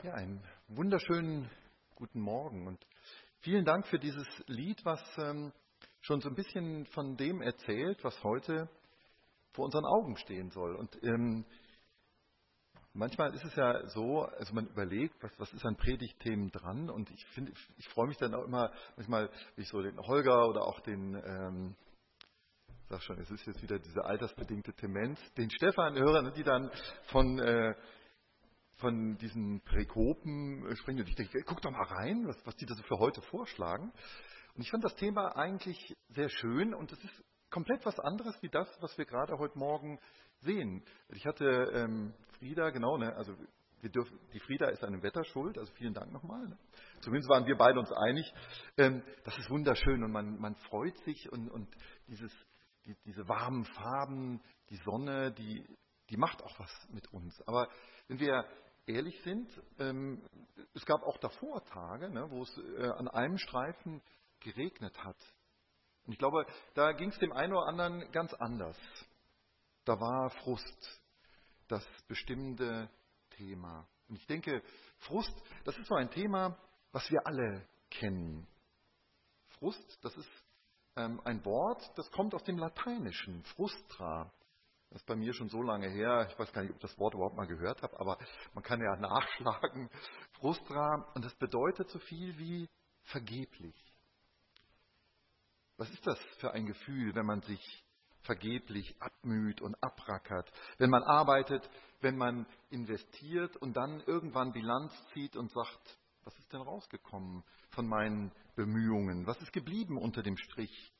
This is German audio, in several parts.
Ja, einen wunderschönen guten Morgen und vielen Dank für dieses Lied, was schon so ein bisschen von dem erzählt, was heute vor unseren Augen stehen soll. Und manchmal ist es ja so, also man überlegt, was ist an Predigtthemen dran, und ich freue mich dann auch immer, manchmal, wenn ich so den Holger oder auch den, sag schon, es ist jetzt wieder diese altersbedingte Demenz, den Stefan höre, die dann von diesen Perikopen sprechen, und ich denke, guck doch mal rein, was die da so für heute vorschlagen. Und ich fand das Thema eigentlich sehr schön, und es ist komplett was anderes wie das, was wir gerade heute Morgen sehen. Ich hatte Frieda, genau, ne, also die Frieda ist einem Wetter schuld, also vielen Dank nochmal. Ne. Zumindest waren wir beide uns einig. Das ist wunderschön, und man freut sich, und diese warmen Farben, die Sonne, die macht auch was mit uns. Aber wenn wir ehrlich sind, es gab auch davor Tage, ne, wo es an einem Streifen geregnet hat. Und ich glaube, da ging es dem einen oder anderen ganz anders. Da war Frust das bestimmende Thema. Und ich denke, Frust, das ist so ein Thema, was wir alle kennen. Frust, das ist ein Wort, das kommt aus dem Lateinischen, frustra. Das ist bei mir schon so lange her, ich weiß gar nicht, ob ich das Wort überhaupt mal gehört habe, aber man kann ja nachschlagen. Frustra, und das bedeutet so viel wie vergeblich. Was ist das für ein Gefühl, wenn man sich vergeblich abmüht und abrackert, wenn man arbeitet, wenn man investiert und dann irgendwann Bilanz zieht und sagt, was ist denn rausgekommen von meinen Bemühungen? Was ist geblieben unter dem Strich?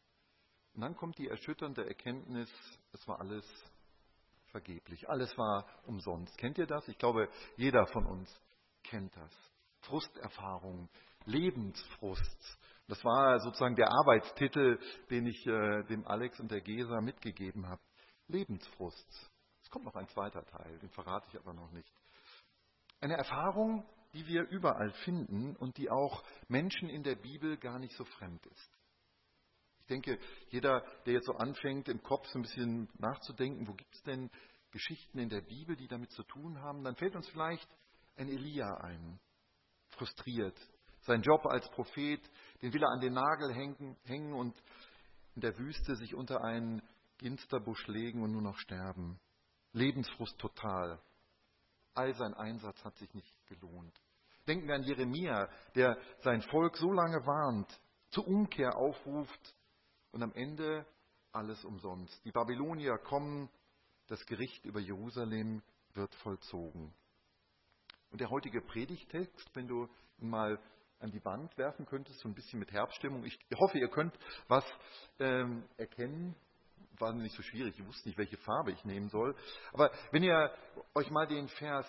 Und dann kommt die erschütternde Erkenntnis, es war alles vergeblich, alles war umsonst. Kennt ihr das? Ich glaube, jeder von uns kennt das. Frusterfahrung, Lebensfrust. Das war sozusagen der Arbeitstitel, den ich dem Alex und der Gesa mitgegeben habe. Lebensfrust. Es kommt noch ein zweiter Teil, den verrate ich aber noch nicht. Eine Erfahrung, die wir überall finden und die auch Menschen in der Bibel gar nicht so fremd ist. Ich denke, jeder, der jetzt so anfängt, im Kopf so ein bisschen nachzudenken, wo gibt es denn Geschichten in der Bibel, die damit zu tun haben, dann fällt uns vielleicht ein Elia ein, frustriert. Sein Job als Prophet, den will er an den Nagel hängen und in der Wüste sich unter einen Ginsterbusch legen und nur noch sterben. Lebensfrust total. All sein Einsatz hat sich nicht gelohnt. Denken wir an Jeremia, der sein Volk so lange warnt, zur Umkehr aufruft, und am Ende alles umsonst. Die Babylonier kommen, das Gericht über Jerusalem wird vollzogen. Und der heutige Predigtext, wenn du ihn mal an die Wand werfen könntest, so ein bisschen mit Herbststimmung. Ich hoffe, ihr könnt was erkennen. War nicht so schwierig, ich wusste nicht, welche Farbe ich nehmen soll. Aber wenn ihr euch mal den Vers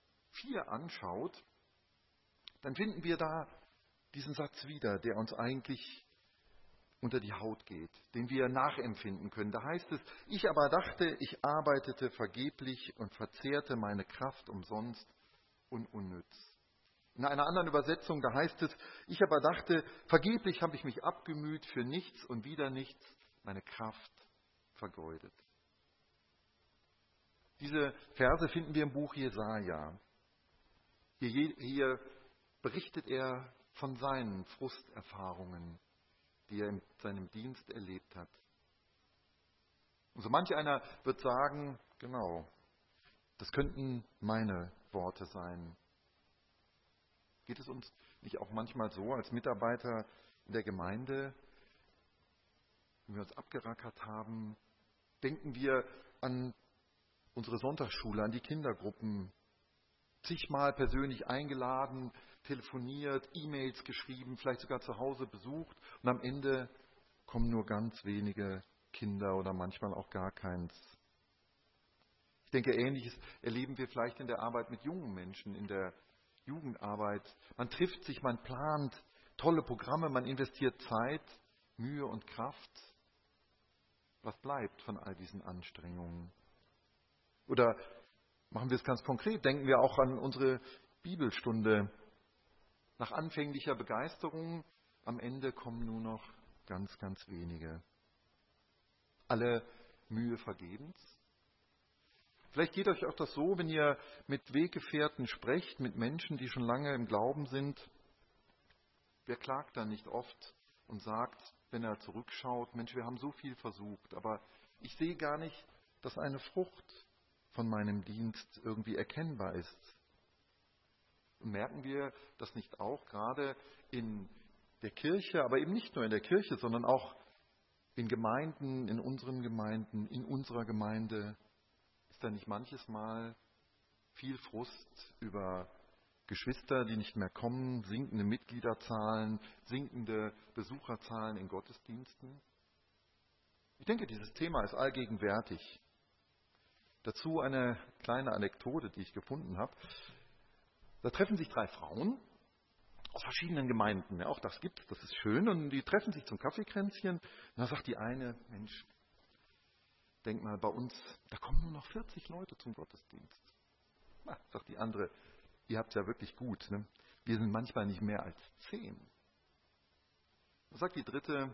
4 anschaut, dann finden wir da diesen Satz wieder, der uns eigentlich unter die Haut geht, den wir nachempfinden können. Da heißt es, ich aber dachte, ich arbeitete vergeblich und verzehrte meine Kraft umsonst und unnütz. In einer anderen Übersetzung, da heißt es, ich aber dachte, vergeblich habe ich mich abgemüht für nichts und wieder nichts, meine Kraft vergeudet. Diese Verse finden wir im Buch Jesaja. Hier berichtet er von seinen Frusterfahrungen, die er in seinem Dienst erlebt hat. Und so manch einer wird sagen, genau, das könnten meine Worte sein. Geht es uns nicht auch manchmal so als Mitarbeiter in der Gemeinde, wenn wir uns abgerackert haben, denken wir an unsere Sonntagsschule, an die Kindergruppen, zigmal persönlich eingeladen, telefoniert, E-Mails geschrieben, vielleicht sogar zu Hause besucht, und am Ende kommen nur ganz wenige Kinder oder manchmal auch gar keins. Ich denke, Ähnliches erleben wir vielleicht in der Arbeit mit jungen Menschen, in der Jugendarbeit. Man trifft sich, man plant tolle Programme, man investiert Zeit, Mühe und Kraft. Was bleibt von all diesen Anstrengungen? Oder machen wir es ganz konkret, denken wir auch an unsere Bibelstunde. Nach anfänglicher Begeisterung, am Ende kommen nur noch ganz, ganz wenige. Alle Mühe vergebens? Vielleicht geht euch auch das so, wenn ihr mit Weggefährten sprecht, mit Menschen, die schon lange im Glauben sind. Wer klagt dann nicht oft und sagt, wenn er zurückschaut, Mensch, wir haben so viel versucht, aber ich sehe gar nicht, dass eine Frucht von meinem Dienst irgendwie erkennbar ist. Und merken wir das nicht auch gerade in der Kirche, aber eben nicht nur in der Kirche, sondern auch in Gemeinden, in unseren Gemeinden, in unserer Gemeinde, ist da nicht manches Mal viel Frust über Geschwister, die nicht mehr kommen, sinkende Mitgliederzahlen, sinkende Besucherzahlen in Gottesdiensten? Ich denke, dieses Thema ist allgegenwärtig. Dazu eine kleine Anekdote, die ich gefunden habe. Da treffen sich 3 Frauen aus verschiedenen Gemeinden. Ja, auch das gibt's, das ist schön. Und die treffen sich zum Kaffeekränzchen. Und da sagt die eine, Mensch, denk mal, bei uns, da kommen nur noch 40 Leute zum Gottesdienst. Na, sagt die andere, ihr habt es ja wirklich gut. Ne? Wir sind manchmal nicht mehr als 10. Da sagt die dritte,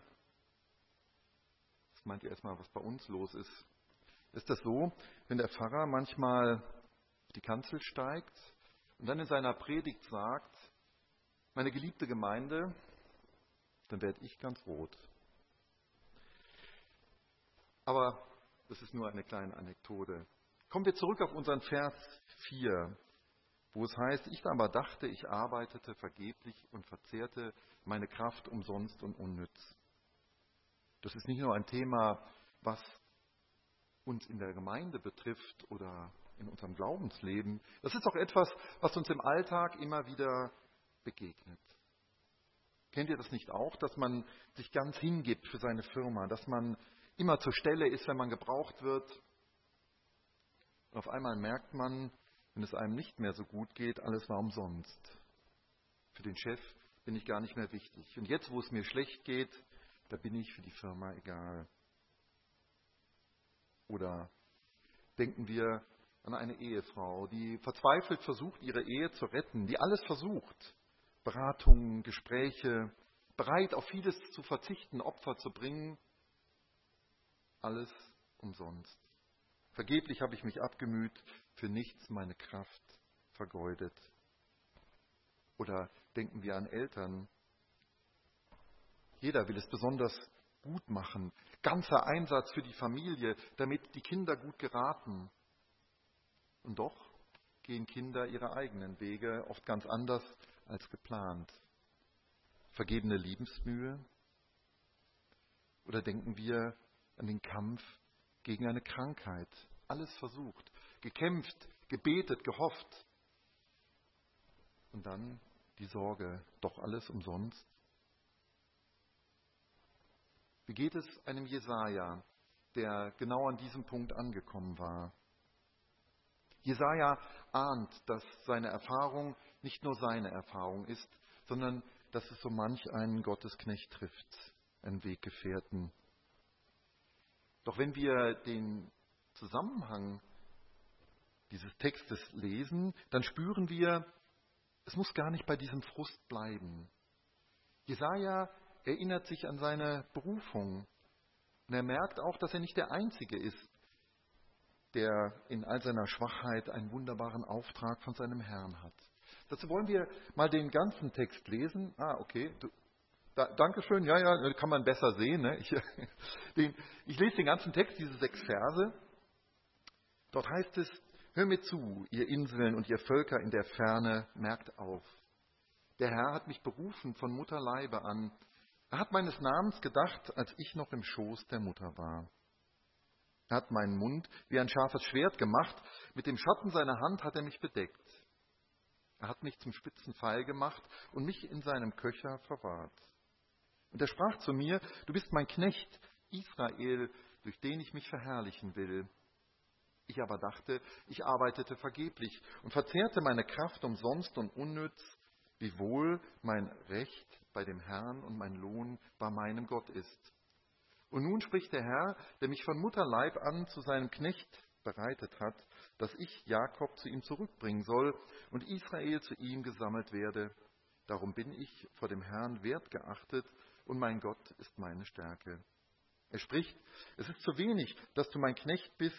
das meint ihr erstmal, was bei uns los ist. Ist das so, wenn der Pfarrer manchmal auf die Kanzel steigt und dann in seiner Predigt sagt, meine geliebte Gemeinde, dann werde ich ganz rot. Aber das ist nur eine kleine Anekdote. Kommen wir zurück auf unseren Vers 4, wo es heißt, ich aber dachte, ich arbeitete vergeblich und verzehrte meine Kraft umsonst und unnütz. Das ist nicht nur ein Thema, was uns in der Gemeinde betrifft oder in unserem Glaubensleben. Das ist auch etwas, was uns im Alltag immer wieder begegnet. Kennt ihr das nicht auch, dass man sich ganz hingibt für seine Firma, dass man immer zur Stelle ist, wenn man gebraucht wird? Und auf einmal merkt man, wenn es einem nicht mehr so gut geht, alles war umsonst. Für den Chef bin ich gar nicht mehr wichtig. Und jetzt, wo es mir schlecht geht, da bin ich für die Firma egal. Oder denken wir an eine Ehefrau, die verzweifelt versucht, ihre Ehe zu retten, die alles versucht. Beratungen, Gespräche, bereit auf vieles zu verzichten, Opfer zu bringen. Alles umsonst. Vergeblich habe ich mich abgemüht, für nichts meine Kraft vergeudet. Oder denken wir an Eltern. Jeder will es besonders gut machen. Ganzer Einsatz für die Familie, damit die Kinder gut geraten. Und doch gehen Kinder ihre eigenen Wege, oft ganz anders als geplant. Vergebene Liebensmühe? Oder denken wir an den Kampf gegen eine Krankheit? Alles versucht, gekämpft, gebetet, gehofft. Und dann die Sorge, doch alles umsonst? Wie geht es einem Jesaja, der genau an diesem Punkt angekommen war? Jesaja ahnt, dass seine Erfahrung nicht nur seine Erfahrung ist, sondern dass es so manch einen Gottesknecht trifft, einen Weggefährten. Doch wenn wir den Zusammenhang dieses Textes lesen, dann spüren wir, es muss gar nicht bei diesem Frust bleiben. Jesaja erinnert sich an seine Berufung und er merkt auch, dass er nicht der Einzige ist, der in all seiner Schwachheit einen wunderbaren Auftrag von seinem Herrn hat. Dazu wollen wir mal den ganzen Text lesen. Okay. Dankeschön. Ja, kann man besser sehen. Ne? Ich lese den ganzen Text, diese 6 Verse. Dort heißt es, hör mir zu, ihr Inseln und ihr Völker in der Ferne, merkt auf. Der Herr hat mich berufen von Mutterleibe an. Er hat meines Namens gedacht, als ich noch im Schoß der Mutter war. Er hat meinen Mund wie ein scharfes Schwert gemacht, mit dem Schatten seiner Hand hat er mich bedeckt. Er hat mich zum spitzen Pfeil gemacht und mich in seinem Köcher verwahrt. Und er sprach zu mir, du bist mein Knecht, Israel, durch den ich mich verherrlichen will. Ich aber dachte, ich arbeitete vergeblich und verzehrte meine Kraft umsonst und unnütz, wiewohl mein Recht bei dem Herrn und mein Lohn bei meinem Gott ist. Und nun spricht der Herr, der mich von Mutterleib an zu seinem Knecht bereitet hat, dass ich Jakob zu ihm zurückbringen soll und Israel zu ihm gesammelt werde. Darum bin ich vor dem Herrn wertgeachtet und mein Gott ist meine Stärke. Er spricht, es ist zu wenig, dass du mein Knecht bist,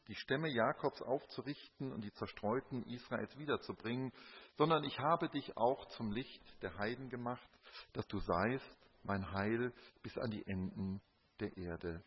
die Stämme Jakobs aufzurichten und die Zerstreuten Israels wiederzubringen, sondern ich habe dich auch zum Licht der Heiden gemacht, dass du seist mein Heil bis an die Enden der Erde.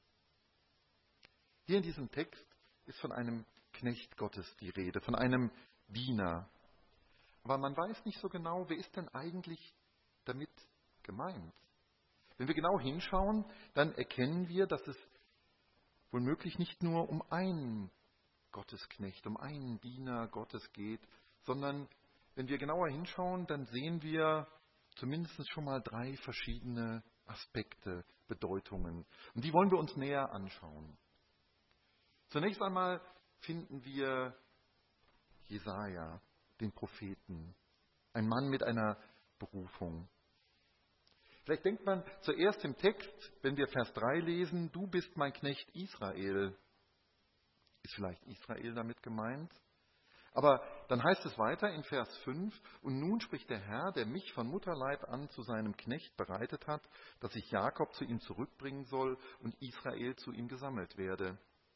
Hier in diesem Text ist von einem Knecht Gottes die Rede, von einem Diener. Aber man weiß nicht so genau, wer ist denn eigentlich damit gemeint. Wenn wir genau hinschauen, dann erkennen wir, dass es womöglich nicht nur um einen Gottesknecht, um einen Diener Gottes geht, sondern wenn wir genauer hinschauen, dann sehen wir zumindest schon mal 3 verschiedene Aspekte, Bedeutungen. Und die wollen wir uns näher anschauen. Zunächst einmal finden wir Jesaja, den Propheten, ein Mann mit einer Berufung. Vielleicht denkt man zuerst im Text, wenn wir Vers 3 lesen, du bist mein Knecht Israel. Ist vielleicht Israel damit gemeint? Aber dann heißt es weiter in Vers 5, und nun spricht der Herr, der mich von Mutterleib an zu seinem Knecht bereitet hat, dass ich Jakob zu ihm zurückbringen soll und Israel zu ihm gesammelt werde.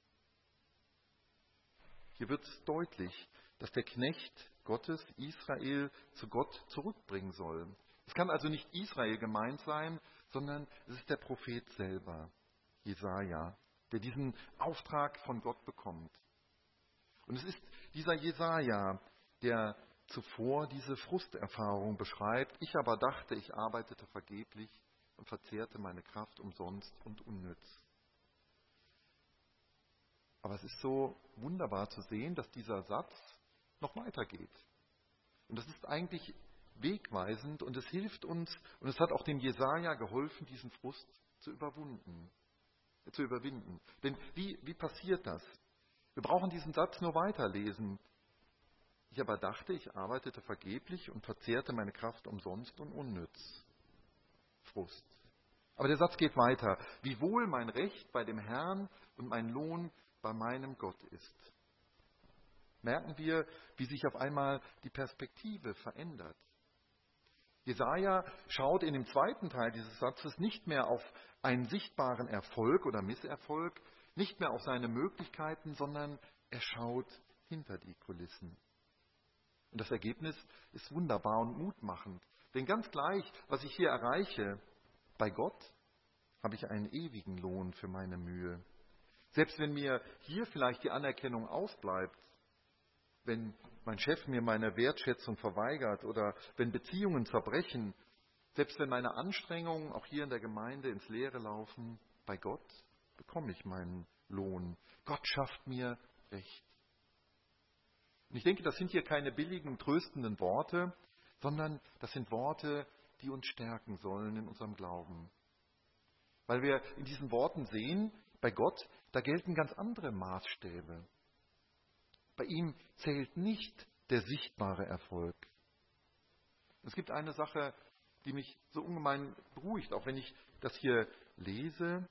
Hier wird deutlich, dass der Knecht Gottes Israel zu Gott zurückbringen soll. Es kann also nicht Israel gemeint sein, sondern es ist der Prophet selber, Jesaja, der diesen Auftrag von Gott bekommt. Und es ist dieser Jesaja, der zuvor diese Frusterfahrung beschreibt. Ich aber dachte, ich arbeitete vergeblich und verzehrte meine Kraft umsonst und unnütz. Aber es ist so wunderbar zu sehen, dass dieser Satz noch weitergeht. Und das ist eigentlich wegweisend und es hilft uns und es hat auch dem Jesaja geholfen, diesen Frust zu überwinden. Denn wie passiert das? Wir brauchen diesen Satz nur weiterlesen. Ich aber dachte, ich arbeitete vergeblich und verzehrte meine Kraft umsonst und unnütz. Frust. Aber der Satz geht weiter. Wie wohl mein Recht bei dem Herrn und mein Lohn bei meinem Gott ist. Merken wir, wie sich auf einmal die Perspektive verändert. Jesaja schaut in dem zweiten Teil dieses Satzes nicht mehr auf einen sichtbaren Erfolg oder Misserfolg, nicht mehr auf seine Möglichkeiten, sondern er schaut hinter die Kulissen. Und das Ergebnis ist wunderbar und mutmachend. Denn ganz gleich, was ich hier erreiche, bei Gott habe ich einen ewigen Lohn für meine Mühe. Selbst wenn mir hier vielleicht die Anerkennung ausbleibt, wenn mein Chef mir meine Wertschätzung verweigert oder wenn Beziehungen zerbrechen, selbst wenn meine Anstrengungen auch hier in der Gemeinde ins Leere laufen, bei Gott bekomme ich meinen Lohn. Gott schafft mir Recht. Und ich denke, das sind hier keine billigen, tröstenden Worte, sondern das sind Worte, die uns stärken sollen in unserem Glauben. Weil wir in diesen Worten sehen, bei Gott, da gelten ganz andere Maßstäbe. Bei ihm zählt nicht der sichtbare Erfolg. Es gibt eine Sache, die mich so ungemein beruhigt, auch wenn ich das hier lese,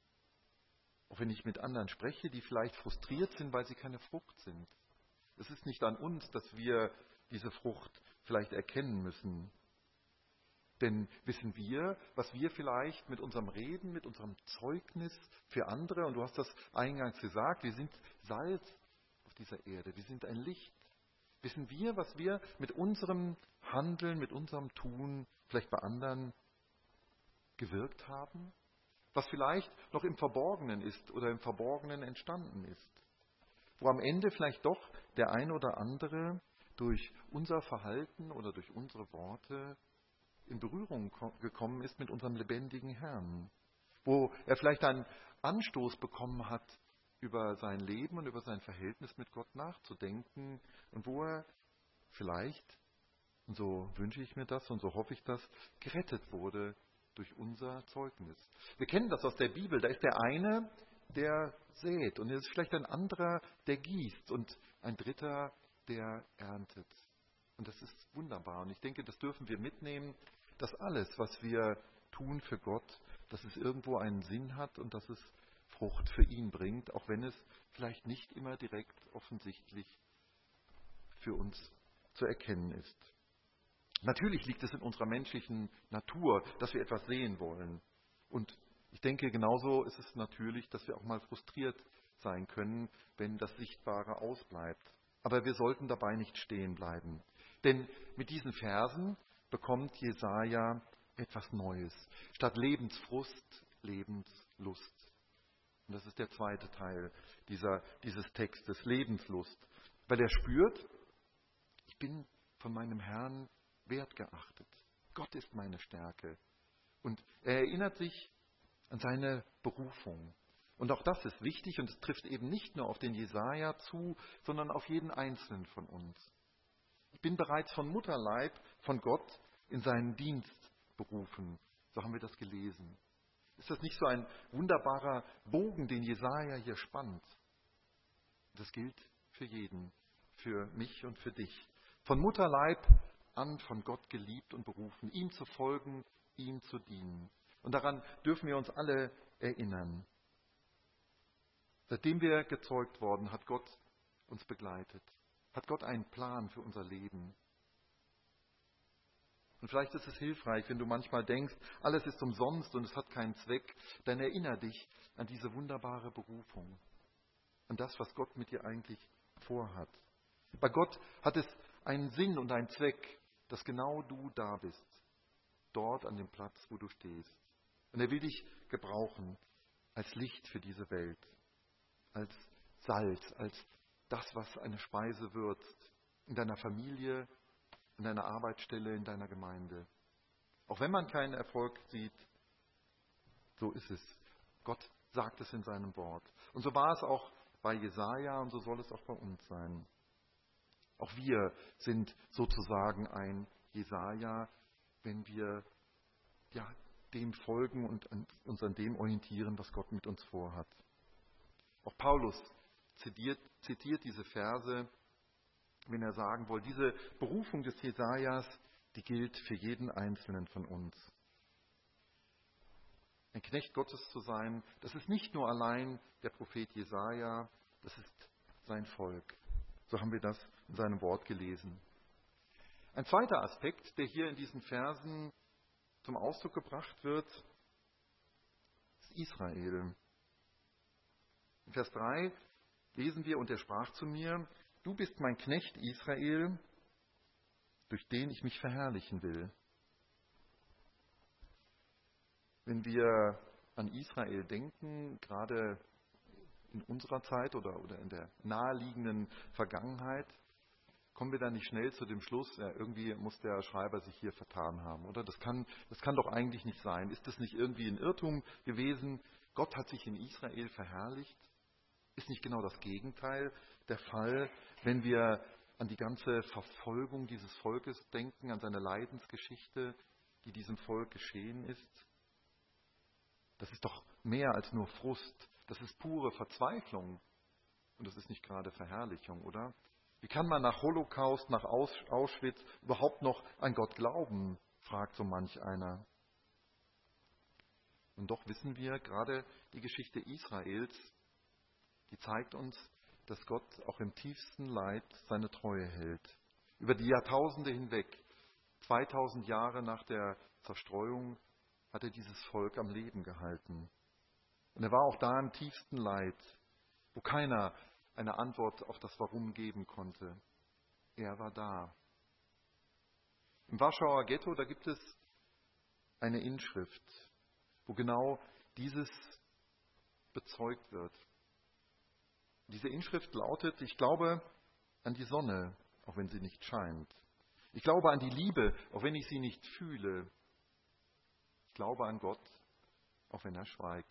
auch wenn ich mit anderen spreche, die vielleicht frustriert sind, weil sie keine Frucht sind. Es ist nicht an uns, dass wir diese Frucht vielleicht erkennen müssen. Denn wissen wir, was wir vielleicht mit unserem Reden, mit unserem Zeugnis für andere, und du hast das eingangs gesagt, wir sind Salz auf dieser Erde, wir sind ein Licht. Wissen wir, was wir mit unserem Handeln, mit unserem Tun vielleicht bei anderen gewirkt haben? Was vielleicht noch im Verborgenen ist oder im Verborgenen entstanden ist? Wo am Ende vielleicht doch der ein oder andere durch unser Verhalten oder durch unsere Worte in Berührung gekommen ist mit unserem lebendigen Herrn. Wo er vielleicht einen Anstoß bekommen hat, über sein Leben und über sein Verhältnis mit Gott nachzudenken und wo er vielleicht, und so wünsche ich mir das und so hoffe ich das, gerettet wurde durch unser Zeugnis. Wir kennen das aus der Bibel, da ist der eine, der sät und es ist vielleicht ein anderer, der gießt und ein dritter, der erntet. Und das ist wunderbar und ich denke, das dürfen wir mitnehmen, dass alles, was wir tun für Gott, dass es irgendwo einen Sinn hat und dass es Frucht für ihn bringt, auch wenn es vielleicht nicht immer direkt offensichtlich für uns zu erkennen ist. Natürlich liegt es in unserer menschlichen Natur, dass wir etwas sehen wollen. Und ich denke, genauso ist es natürlich, dass wir auch mal frustriert sein können, wenn das Sichtbare ausbleibt. Aber wir sollten dabei nicht stehen bleiben. Denn mit diesen Versen bekommt Jesaja etwas Neues. Statt Lebensfrust, Lebenslust. Und das ist der zweite Teil dieses Textes, Lebenslust. Weil er spürt, ich bin von meinem Herrn wertgeachtet. Gott ist meine Stärke. Und er erinnert sich an seine Berufung. Und auch das ist wichtig und es trifft eben nicht nur auf den Jesaja zu, sondern auf jeden Einzelnen von uns. Ich bin bereits von Mutterleib von Gott in seinen Dienst berufen. So haben wir das gelesen. Ist das nicht so ein wunderbarer Bogen, den Jesaja hier spannt? Das gilt für jeden, für mich und für dich. Von Mutterleib an von Gott geliebt und berufen, ihm zu folgen, ihm zu dienen. Und daran dürfen wir uns alle erinnern. Seitdem wir gezeugt wurden, hat Gott uns begleitet. Hat Gott einen Plan für unser Leben. Und vielleicht ist es hilfreich, wenn du manchmal denkst, alles ist umsonst und es hat keinen Zweck, dann erinnere dich an diese wunderbare Berufung. An das, was Gott mit dir eigentlich vorhat. Bei Gott hat es einen Sinn und einen Zweck, dass genau du da bist. Dort an dem Platz, wo du stehst. Und er will dich gebrauchen als Licht für diese Welt. Als Salz, als das, was eine Speise würzt. In deiner Familie, in deiner Arbeitsstelle, in deiner Gemeinde. Auch wenn man keinen Erfolg sieht, so ist es. Gott sagt es in seinem Wort. Und so war es auch bei Jesaja und so soll es auch bei uns sein. Auch wir sind sozusagen ein Jesaja, wenn wir dem folgen und uns an dem orientieren, was Gott mit uns vorhat. Auch Paulus zitiert diese Verse, wenn er sagen will, diese Berufung des Jesajas, die gilt für jeden Einzelnen von uns. Ein Knecht Gottes zu sein, das ist nicht nur allein der Prophet Jesaja, das ist sein Volk. So haben wir das in seinem Wort gelesen. Ein zweiter Aspekt, der hier in diesen Versen zum Ausdruck gebracht wird, ist Israel. In Vers 3 lesen wir, und er sprach zu mir, du bist mein Knecht Israel, durch den ich mich verherrlichen will. Wenn wir an Israel denken, gerade in unserer Zeit oder in der naheliegenden Vergangenheit, kommen wir da nicht schnell zu dem Schluss, ja, irgendwie muss der Schreiber sich hier vertan haben, oder? Das kann doch eigentlich nicht sein. Ist das nicht irgendwie ein Irrtum gewesen? Gott hat sich in Israel verherrlicht? Ist nicht genau das Gegenteil der Fall, wenn wir an die ganze Verfolgung dieses Volkes denken, an seine Leidensgeschichte, die diesem Volk geschehen ist? Das ist doch mehr als nur Frust. Das ist pure Verzweiflung. Und das ist nicht gerade Verherrlichung, oder? Wie kann man nach Holocaust, nach Auschwitz überhaupt noch an Gott glauben, fragt so manch einer. Und doch wissen wir, gerade die Geschichte Israels, die zeigt uns, dass Gott auch im tiefsten Leid seine Treue hält. Über die Jahrtausende hinweg, 2000 Jahre nach der Zerstreuung, hat er dieses Volk am Leben gehalten. Und er war auch da im tiefsten Leid, wo keiner eine Antwort auf das Warum geben konnte. Er war da. Im Warschauer Ghetto, da gibt es eine Inschrift, wo genau dieses bezeugt wird. Diese Inschrift lautet, ich glaube an die Sonne, auch wenn sie nicht scheint. Ich glaube an die Liebe, auch wenn ich sie nicht fühle. Ich glaube an Gott, auch wenn er schweigt.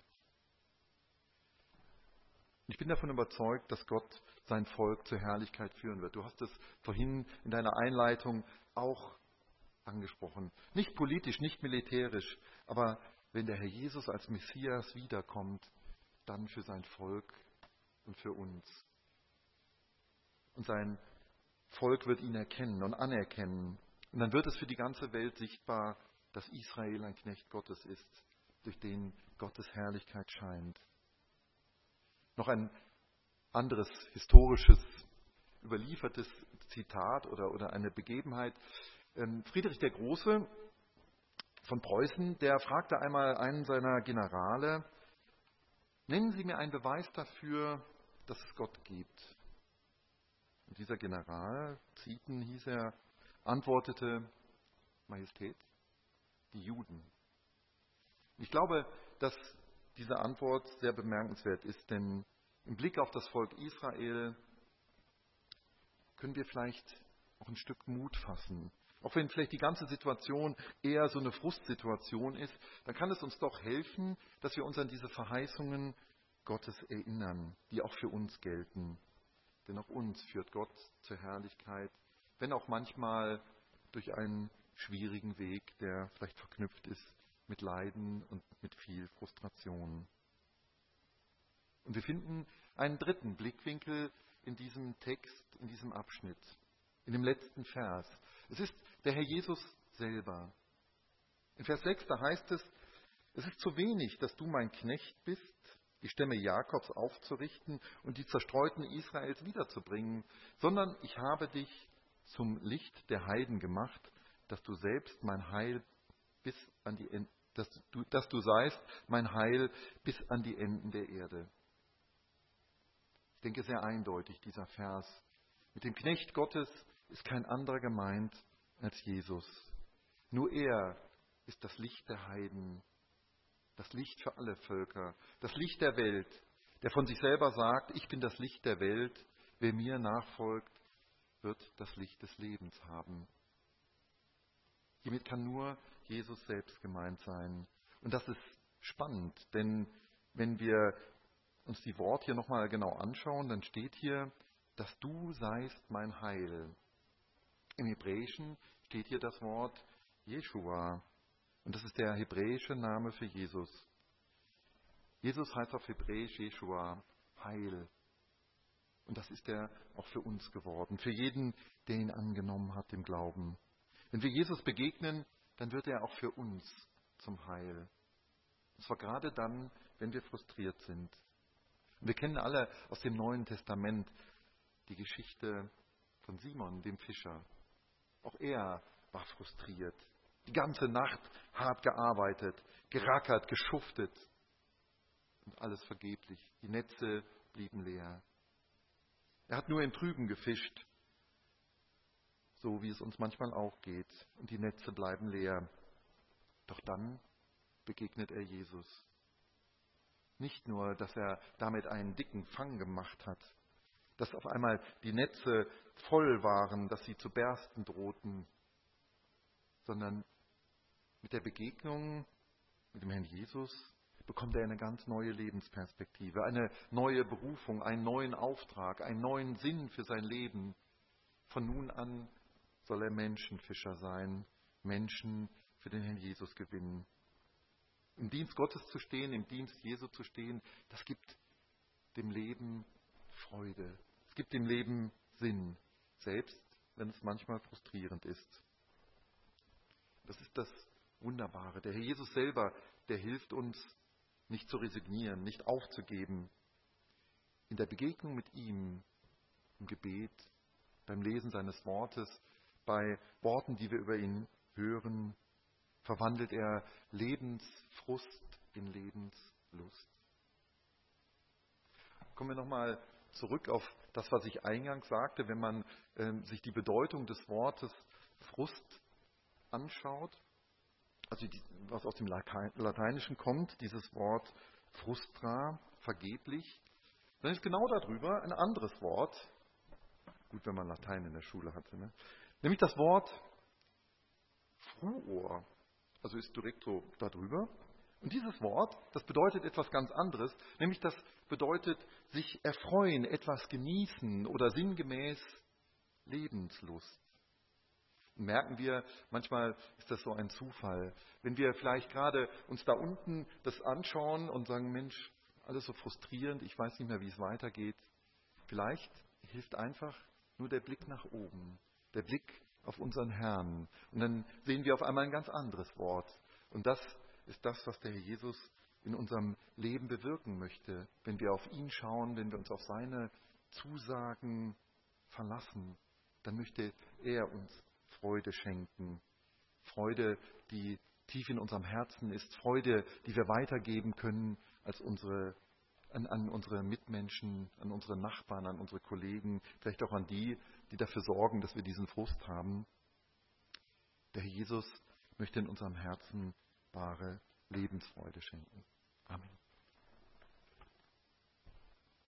Ich bin davon überzeugt, dass Gott sein Volk zur Herrlichkeit führen wird. Du hast es vorhin in deiner Einleitung auch angesprochen. Nicht politisch, nicht militärisch, aber wenn der Herr Jesus als Messias wiederkommt, dann für sein Volk und für uns. Und sein Volk wird ihn erkennen und anerkennen. Und dann wird es für die ganze Welt sichtbar, dass Israel ein Knecht Gottes ist, durch den Gottes Herrlichkeit scheint. Noch ein anderes historisches, überliefertes Zitat oder eine Begebenheit. Friedrich der Große von Preußen, der fragte einmal einen seiner Generale, nennen Sie mir einen Beweis dafür, dass es Gott gibt. Und dieser General, Zieten hieß er, antwortete: Majestät, die Juden. Ich glaube, dass diese Antwort sehr bemerkenswert ist, denn im Blick auf das Volk Israel können wir vielleicht auch ein Stück Mut fassen. Auch wenn vielleicht die ganze Situation eher so eine Frustsituation ist, dann kann es uns doch helfen, dass wir uns an diese Verheißungen Gottes erinnern, die auch für uns gelten. Denn auch uns führt Gott zur Herrlichkeit, wenn auch manchmal durch einen schwierigen Weg, der vielleicht verknüpft ist mit Leiden und mit viel Frustration. Und wir finden einen dritten Blickwinkel in diesem Text, in diesem Abschnitt, in dem letzten Vers. Es ist der Herr Jesus selber. In Vers 6, da heißt es: Es ist zu wenig, dass du mein Knecht bist, die Stämme Jakobs aufzurichten und die Zerstreuten Israels wiederzubringen, sondern ich habe dich zum Licht der Heiden gemacht, dass du selbst mein Heil bis an die Enden, dass du seist mein Heil bis an die Enden der Erde. Ich denke sehr eindeutig, dieser Vers. Mit dem Knecht Gottes ist kein anderer gemeint als Jesus. Nur er ist das Licht der Heiden, das Licht für alle Völker, das Licht der Welt, der von sich selber sagt: Ich bin das Licht der Welt, wer mir nachfolgt, wird das Licht des Lebens haben. Hiermit kann nur Jesus selbst gemeint sein. Und das ist spannend, denn wenn wir uns die Worte hier nochmal genau anschauen, dann steht hier: Dass du seist mein Heil. Im Hebräischen steht hier das Wort Jeschua. Und das ist der hebräische Name für Jesus. Jesus heißt auf Hebräisch Jeschua, Heil. Und das ist er auch für uns geworden, für jeden, der ihn angenommen hat im Glauben. Wenn wir Jesus begegnen, dann wird er auch für uns zum Heil. Und zwar gerade dann, wenn wir frustriert sind. Und wir kennen alle aus dem Neuen Testament die Geschichte von Simon, dem Fischer. Auch er war frustriert. Die ganze Nacht hart gearbeitet, gerackert, geschuftet. Und alles vergeblich. Die Netze blieben leer. Er hat nur im Trüben gefischt, so wie es uns manchmal auch geht. Und die Netze bleiben leer. Doch dann begegnet er Jesus. Nicht nur, dass er damit einen dicken Fang gemacht hat, dass auf einmal die Netze voll waren, dass sie zu bersten drohten, sondern mit der Begegnung mit dem Herrn Jesus bekommt er eine ganz neue Lebensperspektive, eine neue Berufung, einen neuen Auftrag, einen neuen Sinn für sein Leben. Von nun an soll er Menschenfischer sein, Menschen für den Herrn Jesus gewinnen. Im Dienst Gottes zu stehen, im Dienst Jesu zu stehen, das gibt dem Leben Freude. Es gibt dem Leben Sinn, selbst wenn es manchmal frustrierend ist. Das ist das Wunderbare. Der Herr Jesus selber, der hilft uns, nicht zu resignieren, nicht aufzugeben. In der Begegnung mit ihm, im Gebet, beim Lesen seines Wortes, bei Worten, die wir über ihn hören, verwandelt er Lebensfrust in Lebenslust. Kommen wir nochmal zurück auf das, was ich eingangs sagte. Wenn man sich die Bedeutung des Wortes Frust anschaut, also was aus dem Lateinischen kommt, dieses Wort frustra, vergeblich, dann ist genau darüber ein anderes Wort, gut, wenn man Latein in der Schule hatte, ne? Nämlich das Wort fruor, also ist direkt so darüber. Und dieses Wort, das bedeutet etwas ganz anderes, nämlich das bedeutet sich erfreuen, etwas genießen oder sinngemäß Lebenslust. Merken wir, manchmal ist das so ein Zufall. Wenn wir vielleicht gerade uns da unten das anschauen und sagen: Mensch, alles so frustrierend, ich weiß nicht mehr, wie es weitergeht. Vielleicht hilft einfach nur der Blick nach oben, der Blick auf unseren Herrn. Und dann sehen wir auf einmal ein ganz anderes Wort. Und das ist das, was der Herr Jesus in unserem Leben bewirken möchte. Wenn wir auf ihn schauen, wenn wir uns auf seine Zusagen verlassen, dann möchte er uns Freude schenken. Freude, die tief in unserem Herzen ist. Freude, die wir weitergeben können als unsere an unsere Mitmenschen, an unsere Nachbarn, an unsere Kollegen, vielleicht auch an die, die dafür sorgen, dass wir diesen Frust haben. Der Herr Jesus möchte in unserem Herzen wahre Lebensfreude schenken. Amen.